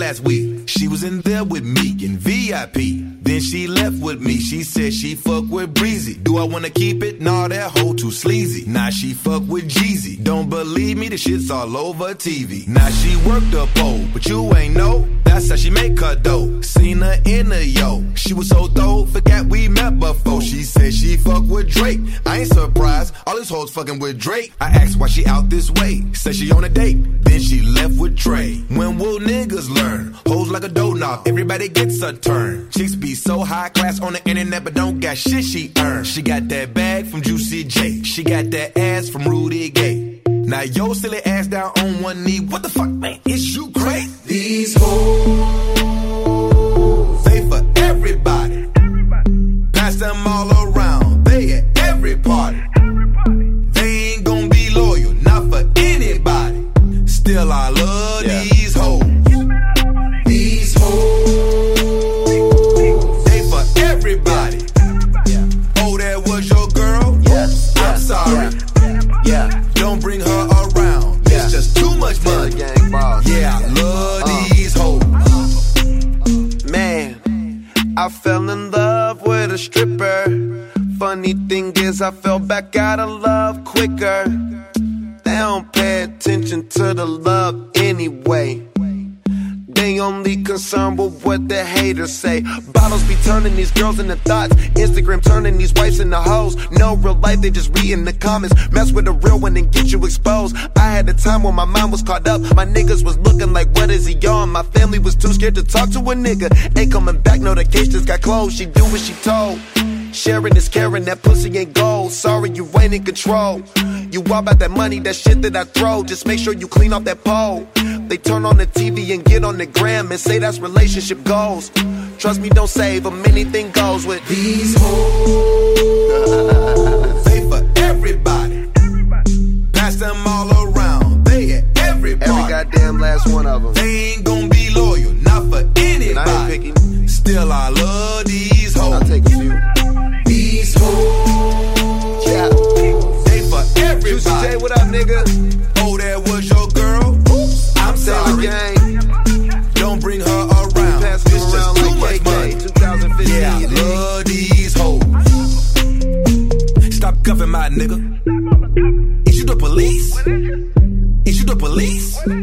last week. She was in there with me in VIP. Then she left with me. She said she fuck with Breezy. Do I wanna keep it? Nah, that hoe too sleazy. Now she fuck with Jeezy. Don't believe me, the shit's all over TV. Now she worked the pole, but you ain't know. That's how she make her dough. Seen her in the yo. She was so dope, forgot we met before. She said she fuck with Drake. I ain't surprised, all these hoes fucking with Drake. I asked why she out this way. Said she on a date, then she left with Trey. When will niggas learn? Hoes like a doughnut, everybody gets a turn. Chicks be so high class on the internet, but don't got shit she earned. She got that bag from Juicy J. She got that ass from Rudy Gay. Now yo silly ass down on one knee. What the fuck, man? Is you crazy? These hoes, they for everybody. Pass them all around. They at every party. They ain't gon' be loyal, not for anybody. Still I love these hoes. These hoes, they for everybody. Oh, that was your girl? Yes. I'm sorry. Don't bring her around. It's just too much money. Yeah, I love these hoes. Man, I fell in love with a stripper. Funny thing is, I fell back out of love quicker. They don't pay attention to the love anyway. They only concerned with what the haters say. Bottles be turning these girls into thoughts. Instagram turning these wives into hoes. No real life, they just reading the comments. Mess with a real one and get you exposed. I had a time when my mind was caught up. My niggas was looking like, what is he on? My family was too scared to talk to a nigga. Ain't coming back, no, the case just got closed. She do what she told. Sharing is caring, that pussy ain't gold. Sorry, you ain't in control. You all about that money, that shit that I throw. Just make sure you clean off that pole. They turn on the TV and get on the gram and say that's relationship goals. Trust me, don't save them, anything goes with these hoes. They for everybody. Pass them all around. They at every party. Every goddamn last one of them. They ain't gon' be loyal, not for anybody. I ain't picky. Still I love these hoes. I'll take a few. These hoes, yeah. They for everybody. Juicy J, what up, nigga? Oh, that was your girl? I'm sorry. Don't bring her around. It's just too much money. 2015. Yeah, I love these hoes. Stop cuffing my nigga. Is you the police? Is you the police?